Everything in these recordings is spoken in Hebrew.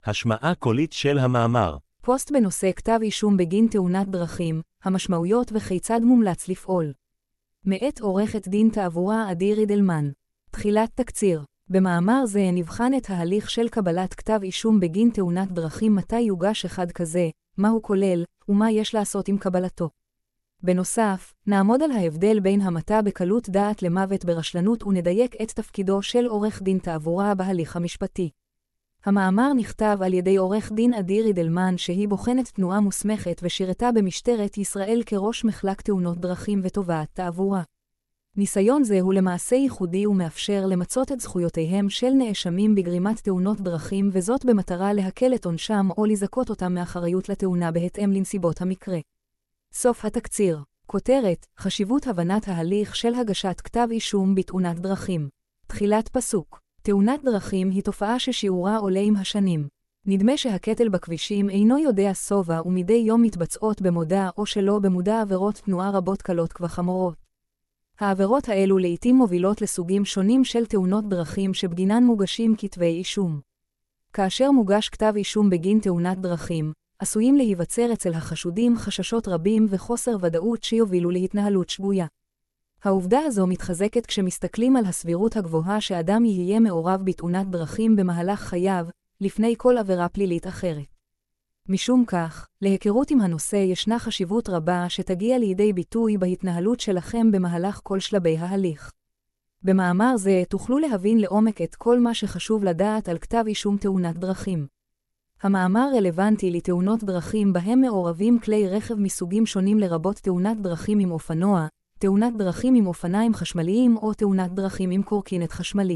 השמעה קולית של המאמר. פוסט בנושא כתב אישום בגין תאונת דרכים, המשמעויות וכיצד מומלץ לפעול. מאת עורכת דין תעבורה עדי רידלמן. תחילת תקציר. במאמר זה נבחן את ההליך של קבלת כתב אישום בגין תאונת דרכים, מתי יוגש אחד כזה, מה הוא כולל, ומה יש לעשות עם קבלתו. בנוסף, נעמוד על ההבדל בין המתה בקלות דעת למוות ברשלנות ונדייק את תפקידו של עורך דין תעבורה בהליך המשפטי. המאמר נכתב על ידי עורך דין עדי רידלמן, שהיא בוחנת תנועה מוסמכת ושירתה במשטרת ישראל כראש מחלק תאונות דרכים ותובעת תעבורה. ניסיון זה הוא למעשה ייחודי ומאפשר למצות את זכויותיהם של נאשמים בגרימת תאונות דרכים, וזאת במטרה להקל את עונשם או לזכות אותם מאחריות לתאונה בהתאם לנסיבות המקרה. סוף התקציר. כותרת: חשיבות הבנת ההליך של הגשת כתב אישום בתאונת דרכים. תחילת פסוק. תאונת דרכים היא תופעה ששיעורה עולה עם השנים. נדמה שהקטל בכבישים אינו יודע סובה, ומדי יום מתבצעות במודע או שלא במודע עבירות תנועה רבות קלות וחמורות. העבירות האלו לעתים מובילות לסוגים שונים של תאונות דרכים שבגינן מוגשים כתבי אישום. כאשר מוגש כתב אישום בגין תאונת דרכים, עשויים להיווצר אצל החשודים חששות רבים וחוסר ודאות שיובילו להתנהלות שגויה. העובדה הזו מתחזקת כשמסתכלים על הסבירות הגבוהה שאדם יהיה מעורב בתאונת דרכים במהלך חייו, לפני כל עבירה פלילית אחרת. משום כך, להיכרות עם הנושא ישנה חשיבות רבה שתגיע לידי ביטוי בהתנהלות שלכם במהלך כל שלבי ההליך. במאמר זה תוכלו להבין לעומק את כל מה שחשוב לדעת על כתב אישום תאונת דרכים. המאמר רלוונטי לתאונות דרכים בהם מעורבים כלי רכב מסוגים שונים, לרבות תאונת דרכים עם אופנוע, תאונת דרכים עם אופניים חשמליים או תאונת דרכים עם קורקינט חשמלי.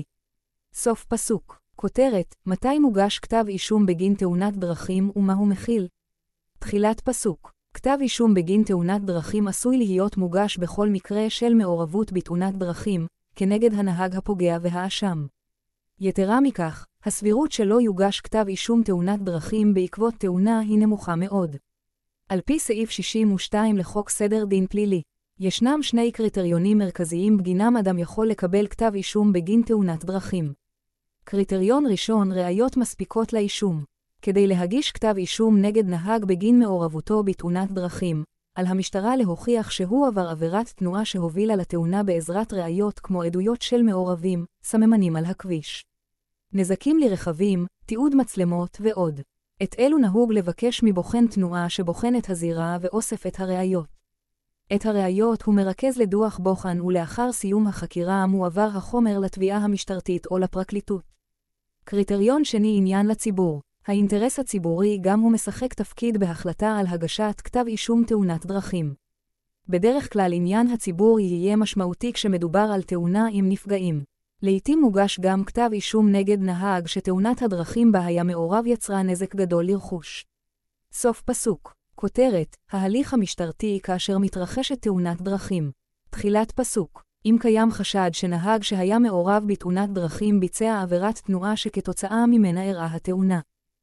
סוף פסוק. כותרת: מתי מוגש כתב אישום בגין תאונת דרכים ומה הוא מכיל? תחילת פסוק. כתב אישום בגין תאונת דרכים עשוי להיות מוגש בכל מקרה של מעורבות בתאונת דרכים, כנגד הנהג הפוגע והאשם. יתרה מכך, הסבירות שלא יוגש כתב אישום תאונת דרכים בעקבות תאונה היא נמוכה מאוד. על פי סעיף 62 לחוק סדר דין פלילי, ישנם שני קריטריונים מרכזיים בגינם אדם יכול לקבל כתב אישום בגין תאונת דרכים. קריטריון ראשון: ראיות מספיקות לאישום. כדי להגיש כתב אישום נגד נהג בגין מעורבותו בתאונת דרכים, על המשטרה להוכיח שהוא עבר עבירת תנועה שהובילה לתאונה בעזרת ראיות כמו עדויות של מעורבים, סממנים על הכביש, נזקים לרכבים, תיעוד מצלמות ועוד. את אלו נהוג לבקש מבוחן תנועה שבוחן את הזירה ואוסף את הראיות. את הראיות הוא מרכז לדוח בוחן, ולאחר סיום החקירה מועבר החומר לתביעה המשטרתית או לפרקליטות. קריטריון שני: עניין לציבור. האינטרס הציבורי גם הוא משחק תפקיד בהחלטה על הגשת כתב אישום תאונת דרכים. בדרך כלל עניין הציבור יהיה משמעותי כשמדובר על תאונה עם נפגעים. לעתים מוגש גם כתב אישום נגד נהג שתאונת הדרכים בה היה מעורב יצרה נזק גדול לרכוש. סוף פסוק. כותרת: ההליך המשטרתי כאשר מתרחשת תאונת דרכים. תחילת פסוק. אם קיים חשד שנהג שהיה מעורב בתאונת דרכים ביצע עבירת תנועה שכתוצאה ממנה אירעה התאונה,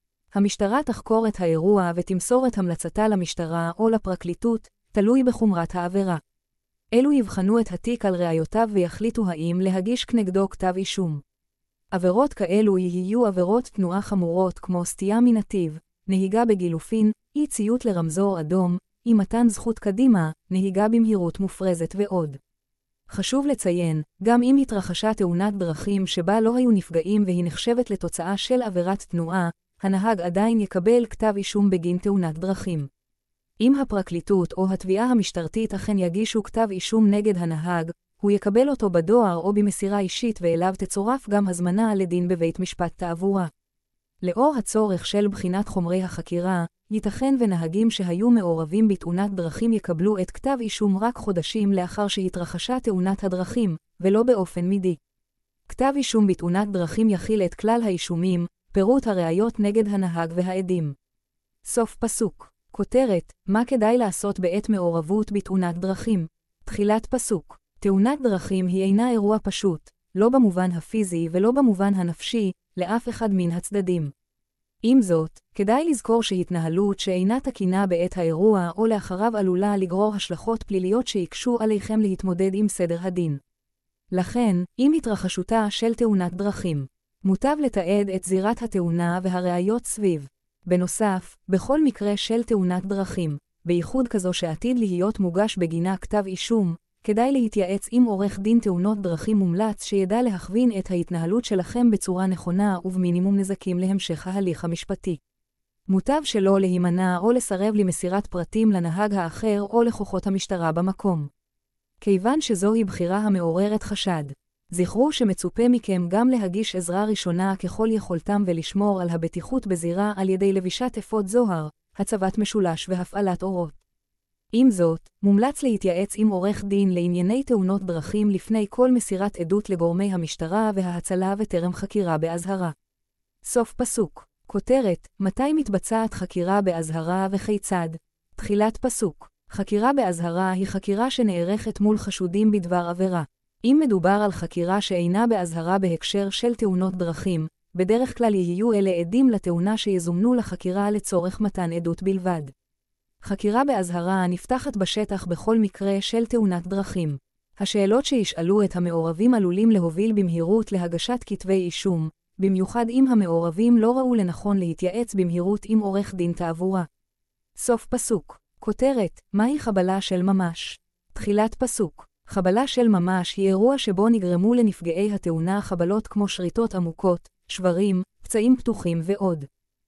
המשטרה תחקור את האירוע ותמסור את המלצתה למשטרה או לפרקליטות, תלוי בחומרת העבירה. אלו יבחנו את התיק על ראיותיו ויחליטו האם להגיש כנגדו כתב אישום. עבירות כאלו יהיו עבירות תנועה חמורות כמו סטייה מנתיב, נהיגה בגילופין, אי ציות לרמזור אדום, אי מתן זכות קדימה, נהיגה במהירות מופרזת ועוד. חשוב לציין, גם אם התרחשה תאונת דרכים שבה לא היו נפגעים והיא נחשבת לתוצאה של עבירת תנועה, הנהג עדיין יקבל כתב אישום בגין תאונת דרכים. אם הפרקליטות או התביעה המשטרתית אכן יגישו כתב אישום נגד הנהג, הוא יקבל אותו בדואר או במסירה אישית, ואליו תצורף גם הזמנה לדין בבית משפט תעבורה. לאור הצורך של בחינת חומרי החקירה, ייתכן ונהגים שהיו מעורבים בתאונת דרכים יקבלו את כתב אישום רק חודשים לאחר שהתרחשה תאונת הדרכים, ולא באופן מידי. כתב אישום בתאונת דרכים יכיל את כלל האישומים, פירוט הראיות נגד הנהג והעדים. סוף פסוק. כותרת: מה כדאי לעשות בעת מעורבות בתאונת דרכים? תחילת פסוק. תאונת דרכים היא אינה אירוע פשוט, לא במובן הפיזי ולא במובן הנפשי, לאף אחד מן הצדדים. עם זאת, כדאי לזכור שהתנהלות שאינה תקינה בעת האירוע או לאחריו עלולה לגרור השלכות פליליות שיקשו עליכם להתמודד עם סדר הדין. לכן, עם התרחשותה של תאונת דרכים, מוטב לתעד את זירת התאונה והראיות סביב. בנוסף, בכל מקרה של תאונת דרכים, בייחוד כזו שעתיד להיות מוגש בגינה כתב אישום, כדאי להתייעץ עם עורך דין תאונות דרכים מומלץ שידע להכווין את ההתנהלות שלכם בצורה נכונה ובמינימום נזקים להמשך ההליך המשפטי. מוטב שלא להימנע או לסרב למסירת פרטים לנהג האחר או לכוחות המשטרה במקום. כיוון שזוהי בחירה המעוררת חשד. זכרו שמצופה מכם גם להגיש עזרה ראשונה ככל יכולתם ולשמור על הבטיחות בזירה על ידי לבישת אפוד זוהר, הצבת משולש והפעלת אורות. עם זאת, מומלץ להתייעץ עם עורך דין לענייני תאונות דרכים לפני כל מסירת עדות לגורמי המשטרה וההצלה וטרם חקירה באזהרה. סוף פסוק. כותרת, מתי מתבצעת חקירה באזהרה וכיצד? תחילת פסוק. חקירה באזהרה היא חקירה שנערכת מול חשודים בדבר עבירה. אם מדובר על חקירה שאינה באזהרה בהקשר של תאונות דרכים, בדרך כלל יהיו אלה עדים לתאונה שיזומנו לחקירה לצורך מתן עדות בלבד. חקירה באזהרה נפתחת בשטח בכל מקרה של תאונת דרכים. השאלות שישאלו את המעורבים עלולים להוביל במהירות להגשת כתבי אישום, במיוחד אם המעורבים לא ראו לנכון להתייעץ במהירות עם עורך דין תעבורה. סוף פסוק. כותרת, מהי חבלה של ממש? תחילת פסוק. חבלה של ממש היא אירוע שבו נגרמו לנפגעי התאונה חבלות כמו שריטות עמוקות, שברים, פצעים פתוחים ועוד.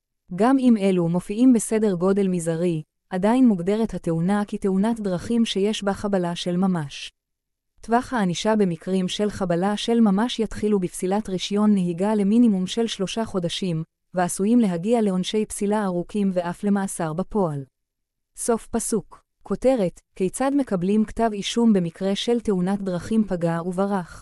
גם אם אלו מופיעים בסדר גודל מזערי, עדיין מוגדרת התאונה כתאונת דרכים שיש בה חבלה של ממש. טווח הענישה במקרים של חבלה של ממש יתחילו בפסילת רישיון נהיגה למינימום של 3 חודשים, ועשויים להגיע לעונשי פסילה ארוכים ואף למאסר בפועל. סוף פסוק. כותרת, כיצד מקבלים כתב אישום במקרה של תאונת דרכים פגע וברח?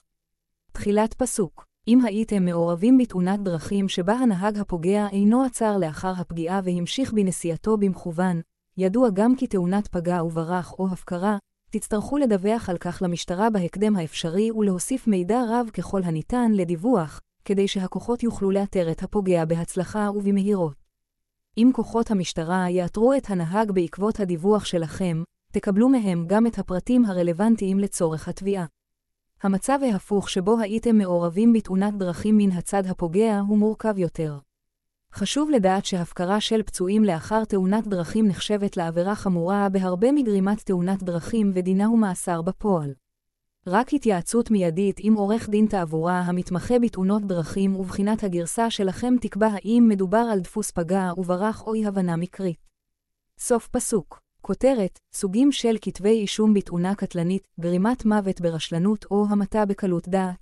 תחילת פסוק. אם הייתם מעורבים בתאונת דרכים שבה הנהג הפוגע אינו עצר לאחר הפגיעה והמשיך בנסיעתו במכוון, ידוע גם כי תאונת פגע וברח או הפקרה, תצטרכו לדווח על כך למשטרה בהקדם האפשרי ולהוסיף מידע רב ככל הניתן לדיווח, כדי שהכוחות יוכלו לאתר את הפוגע בהצלחה ובמהירות. אם כוחות המשטרה יאתרו את הנהג בעקבות הדיווח שלכם, תקבלו מהם גם את הפרטים הרלוונטיים לצורך התביעה. המצב ההפוך שבו הייתם מעורבים בתאונת דרכים מן הצד הפוגע הוא מורכב יותר. חשוב לדעת שהפקרה של פצועים לאחר תאונת דרכים נחשבת לעבירה חמורה בהרבה מגרימת תאונת דרכים ודינה הוא מאסר בפועל. רק התייעצות מיידית עם עורך דין תעבורה המתמחה בתאונות דרכים ובחינת הגרסה שלכם תקבע האם מדובר על דפוס פגע וברח או אי הבנה מקרית. סוף פסוק. כותרת, סוגים של כתבי אישום בתאונה קטלנית, גרימת מוות ברשלנות או המתה בקלות דעת.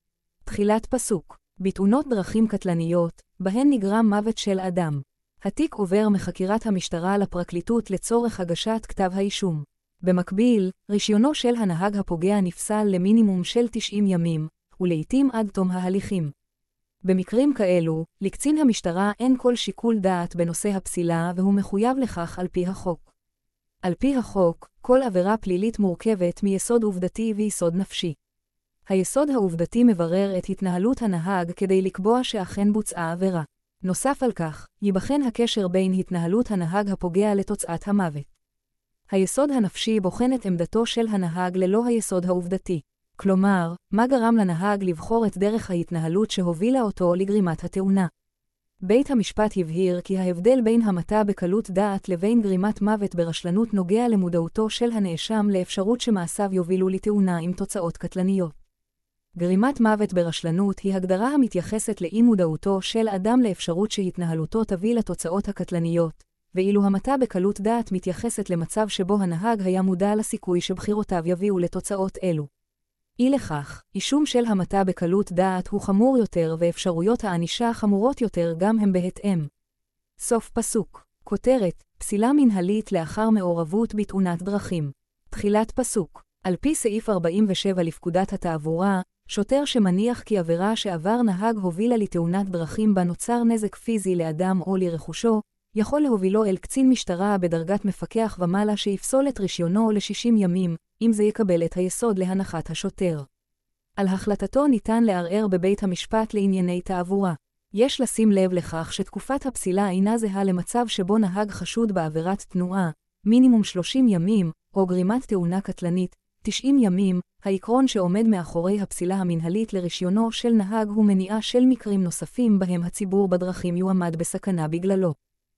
תחילת פסוק. בתאונות דרכים קטלניות, בהן נגרם מוות של אדם. התיק עובר מחקירת המשטרה לפרקליטות לצורך הגשת כתב האישום. במקביל, רישיונו של הנהג הפוגע נפסל למינימום של 90 ימים, ולעיתים עד תום ההליכים. במקרים כאלו, לקצין המשטרה אין כל שיקול דעת בנושא הפסילה והוא מחויב לכך על פי החוק. על פי החוק, כל עבירה פלילית מורכבת מיסוד עובדתי ויסוד נפשי. היסוד העובדתי מברר את התנהלות הנהג כדי לקבוע שאכן בוצעה עבירה. נוסף על כך, ייבחן הקשר בין התנהלות הנהג הפוגע לתוצאת המוות. היסוד הנפשי בוחן את עמדתו של הנהג ללא היסוד העובדתי. כלומר, מה גרם לנהג לבחור את דרך ההתנהלות שהובילה אותו לגרימת התאונה. בית המשפט הבהיר כי ההבדל בין המתה בקלות דעת לבין גרימת מוות ברשלנות נוגע למודעותו של הנאשם לאפשרות שמעשיו יובילו לתאונה עם תוצאות קטלניות. גרימת מוות ברשלנות היא הגדרה המתייחסת לאי מודעותו של אדם לאפשרות שהתנהלותו תביא לתוצאות הקטלניות, ואילו המתה בקלות דעת מתייחסת למצב שבו הנהג היה מודע לסיכוי שבחירותיו יביאו לתוצאות אלו. אי לכך, אישום של המתה בקלות דעת הוא חמור יותר ואפשרויות הענישה חמורות יותר גם הם בהתאם. סוף פסוק. כותרת, פסילה מנהלית לאחר מעורבות בתאונת דרכים. תחילת פסוק. על פי סעיף 47 לפקודת התעבורה, שוטר שמניח כי עבירה שעבר נהג הובילה לתאונת דרכים בה נוצר נזק פיזי לאדם או לרכושו, יכול להובילו אל קצין משטרה בדרגת מפקח ומעלה שיפסול את רישיונו ל-60 ימים, אם זה יקבל את היסוד להנחת השוטר. על החלטתו ניתן לערער בבית המשפט לענייני תעבורה. יש לשים לב לכך שתקופת הפסילה אינה זהה למצב שבו נהג חשוד בעבירת תנועה, מינימום 30 ימים, או גרימת תאונה קטלנית, 90 ימים, העקרון שעומד מאחורי הפסילה המנהלית לרישיונו של נהג הוא מניעה של מקרים נוספים בהם הציבור בדרכים יועמד בסכנה בגללו.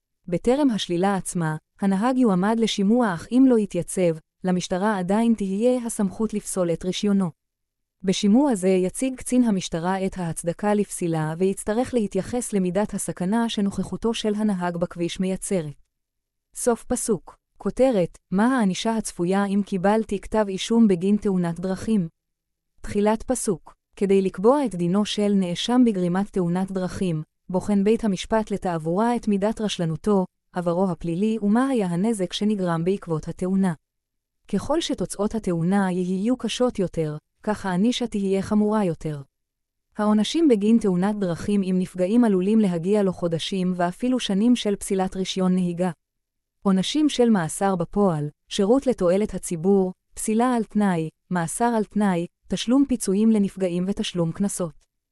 בטרם השלילה עצמה, הנהג יועמד לשימוע אך אם לא יתייצב, למשטרה עדיין תהיה הסמכות לפסול את רישיונו. בשימוע זה יציג קצין המשטרה את ההצדקה לפסילה ויצטרך להתייחס למידת הסכנה שנוכחותו של הנהג בכביש מייצרת. סוף פסוק. כותרת, מה הענישה הצפויה אם קיבלתי כתב אישום בגין תאונת דרכים? תחילת פסוק. כדי לקבוע את דינו של נאשם בגרימת תאונת דרכים, בוחן בית המשפט לתעבורה את מידת רשלנותו, עברו הפלילי ומה היה הנזק שנגרם בעקבות התאונה. ככל שתוצאות התאונה יהיו קשות יותר, כך הענישה תהיה חמורה יותר. העונשים בגין תאונת דרכים עם נפגעים עלולים להגיע לו חודשים ואפילו שנים של פסילת רישיון נהיגה. עונשים של מאסר בפועל, שירות לתועלת הציבור, פסילה על תנאי, מאסר על תנאי, תשלום פיצויים לנפגעים ותשלום קנסות.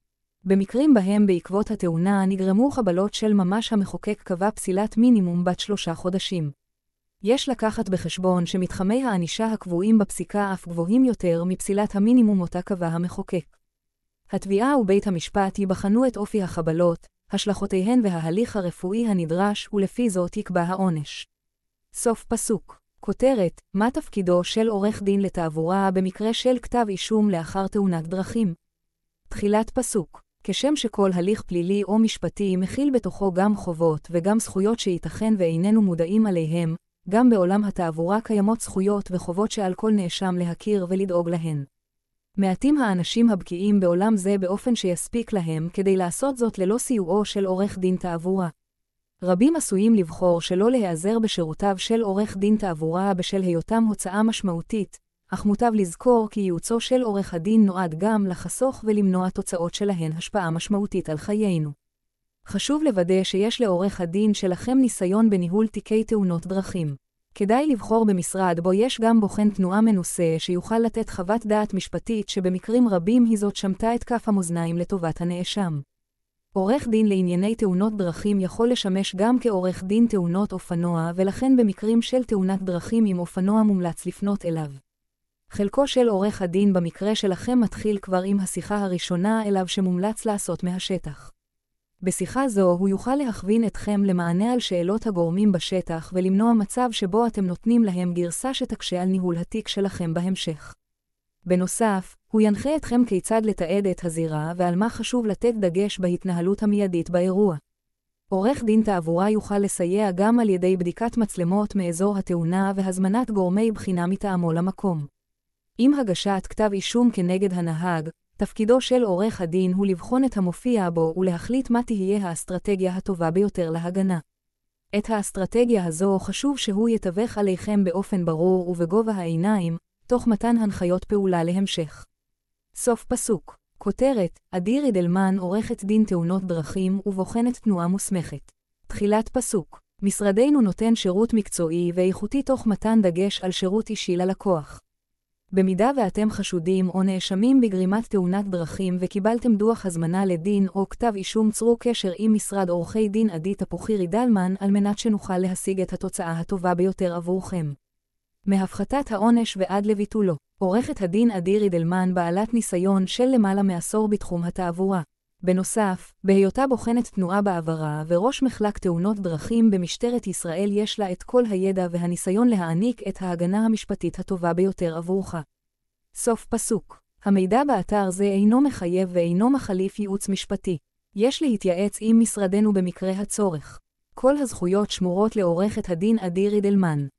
במקרים בהם בעקבות התאונה נגרמו חבלות של ממש המחוקק קבע פסילת מינימום בת 3 חודשים. יש לקחת בחשבון שמתחמי הענישה הקבועים בפסיקה אף גבוהים יותר מפסילת המינימום אותה קבע המחוקק. התביעה ובית המשפט יבחנו את אופי החבלות, השלכותיהן וההליך הרפואי הנדרש ולפי זאת יקבע העונש. סוף פסוק. כותרת, מה תפקידו של עורך דין לתעבורה במקרה של כתב אישום לאחר תאונת דרכים? תחילת פסוק. כשם שכל הליך פלילי או משפטי מכיל בתוכו גם חובות וגם זכויות שייתכן ואיננו מודעים עליהם, גם בעולם התעבורה קיימות זכויות וחובות שעל כל נאשם להכיר ולדאוג להן. מעטים האנשים הבקיאים בעולם זה באופן שיספיק להם כדי לעשות זאת ללא סיועו של עורך דין תעבורה. רבים עשויים לבחור שלא להיעזר בשירותיו של עורך דין תעבורה בשל היותם הוצאה משמעותית, אך מוטב לזכור כי ייעוצו של עורך הדין נועד גם לחסוך ולמנוע תוצאות שלהן השפעה משמעותית על חיינו. חשוב לוודא שיש לעורך הדין שלכם ניסיון בניהול תיקי תאונות דרכים. כדאי לבחור במשרד בו יש גם בוחן תנועה מנוסה שיוכל לתת חוות דעת משפטית שבמקרים רבים היא זאת שמטה את כף המאזניים לטובת הנאשם. עורך דין לענייני תאונות דרכים יכול לשמש גם כעורך דין תאונות אופנוע ולכן במקרים של תאונת דרכים עם אופנוע מומלץ לפנות אליו. חלקו של עורך הדין במקרה שלכם מתחיל כבר עם השיחה הראשונה אליו שמומלץ לעשות מהשטח. בשיחה זו הוא יוכל להכווין אתכם למענה על שאלות הגורמים בשטח ולמנוע מצב שבו אתם נותנים להם גרסה שתקשה על ניהול התיק שלכם בהמשך. בנוסף, הוא ינחה אתכם כיצד לתעד את הזירה ועל מה חשוב לתת דגש בהתנהלות המיידית באירוע. עורך דין תעבורה יוכל לסייע גם על ידי בדיקת מצלמות מאזור התאונה והזמנת גורמי בחינה מטעמו למקום. עם הגשת כתב אישום כנגד הנהג, תפקידו של עורך הדין הוא לבחון את המופיע בו ולהחליט מה תהיה האסטרטגיה הטובה ביותר להגנה. את האסטרטגיה הזו חשוב שהוא יתווך עליכם באופן ברור ובגובה העיניים, תוך מתן הנחיות פעולה להמשך. סוף פסוק. כותרת, עדי רידלמן עורכת דין תאונות דרכים ובוחנת תנועה מוסמכת. תחילת פסוק. משרדנו נותן שירות מקצועי ואיכותי תוך מתן דגש על שירות אישי ללקוח. במידה ואתם חשודים או נאשמים בגרימת תאונת דרכים וקיבלתם דוח הזמנה לדין או כתב אישום, צרו קשר עם משרד עורכי דין עדי תפוחי רידלמן על מנת שנוכל להשיג את התוצאה הטובה ביותר עבורכם. מהפחתת העונש ועד לביטולו, עורכת הדין עדי רידלמן בעלת ניסיון של למעלה מעשור בתחום התעבורה. בנוסף, בהיותה בוחנת תנועה בעברה וראש מחלק תאונות דרכים במשטרת ישראל יש לה את כל הידע והניסיון להעניק את ההגנה המשפטית הטובה ביותר עבורך. סוף פסוק. המידע באתר זה אינו מחייב ואינו מחליף ייעוץ משפטי. יש להתייעץ עם משרדנו במקרה הצורך. כל הזכויות שמורות לעורכת הדין עדי רידלמן.